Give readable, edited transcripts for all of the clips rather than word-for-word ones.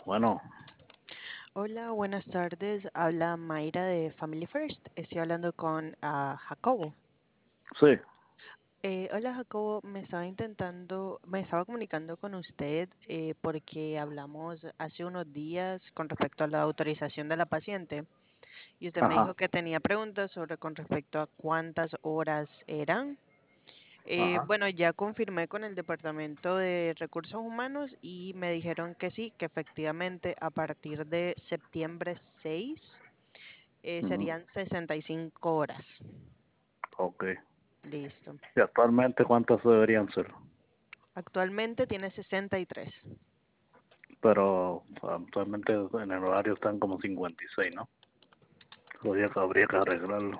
Bueno, Hola, buenas tardes. Habla Mayra de Family First. Estoy hablando con Jacobo. sí, Hola Jacobo, me estaba comunicando con usted porque hablamos hace unos días con respecto a la autorización de la paciente y usted me ajá, dijo que tenía preguntas sobre con respecto a cuántas horas eran. ajá, Bueno, ya confirmé con el Departamento de Recursos Humanos y me dijeron que sí, que efectivamente a partir de septiembre 6 ujú, serían 65 horas. ok. Listo. ¿Y actualmente cuántas deberían ser? Actualmente tiene 63. Pero actualmente en el horario están como 56, ¿no? Habría que arreglarlo.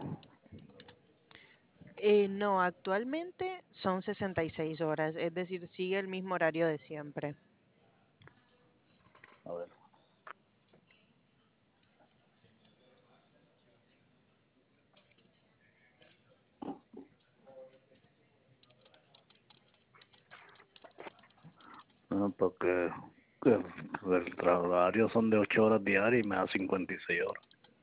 No, actualmente son 66 horas, es decir, sigue el mismo horario de siempre. A ver, porque que el horario son de 8 horas diarias y me da 56 horas.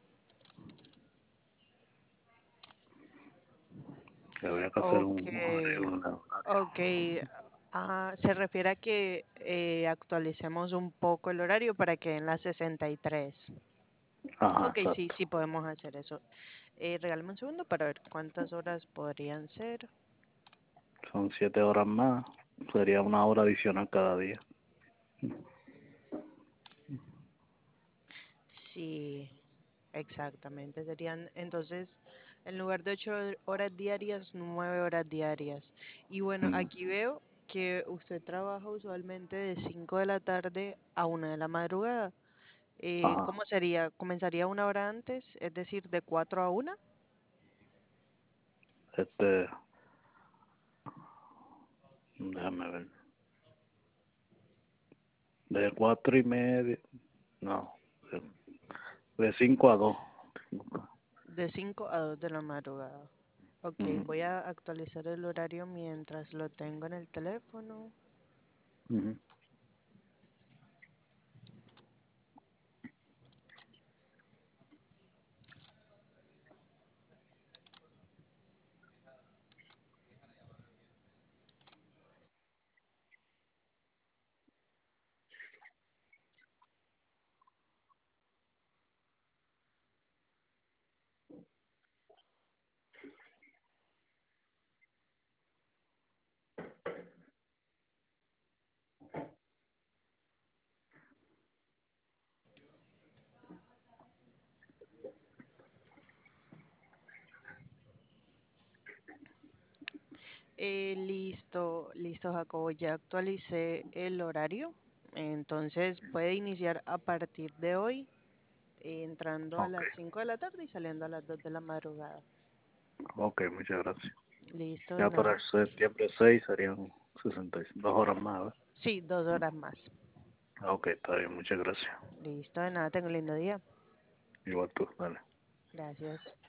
Que habría que hacer Ok, un arreglo en el horario. ok. Se refiere a que actualicemos un poco el horario para que en las 63. Ajá, Ok, sí, exacto. sí podemos hacer eso. Regálame un segundo para ver cuántas horas podrían ser. Son 7 horas más. Sería una hora adicional cada día. Sí, exactamente. Serían entonces, en lugar de 8 horas diarias, 9 horas diarias. Y bueno, Mm, aquí veo que usted trabaja usualmente de 5 de la tarde a 1 de la madrugada. ajá, ¿Cómo sería? ¿Comenzaría 1 hora antes? Es decir, de 4 a 1. este, déjame ver. De 4:30, no, de 5 a 2. De 5 a 2 de la madrugada. Ok, Ujú, voy a actualizar el horario mientras lo tengo en el teléfono. ujú. Listo, listo, Jacobo. Ya actualicé el horario. Entonces puede iniciar a partir de hoy, entrando a Ok, las 5 de la tarde y saliendo a las 2 de la madrugada. ok, muchas gracias. Listo, de Ya para nada. el septiembre 6 serían 62 horas más, ¿verdad? Sí, 2 horas más. Ok, está bien, muchas gracias. Listo, de nada. Tengo un lindo día. Igual tú, dale. Gracias.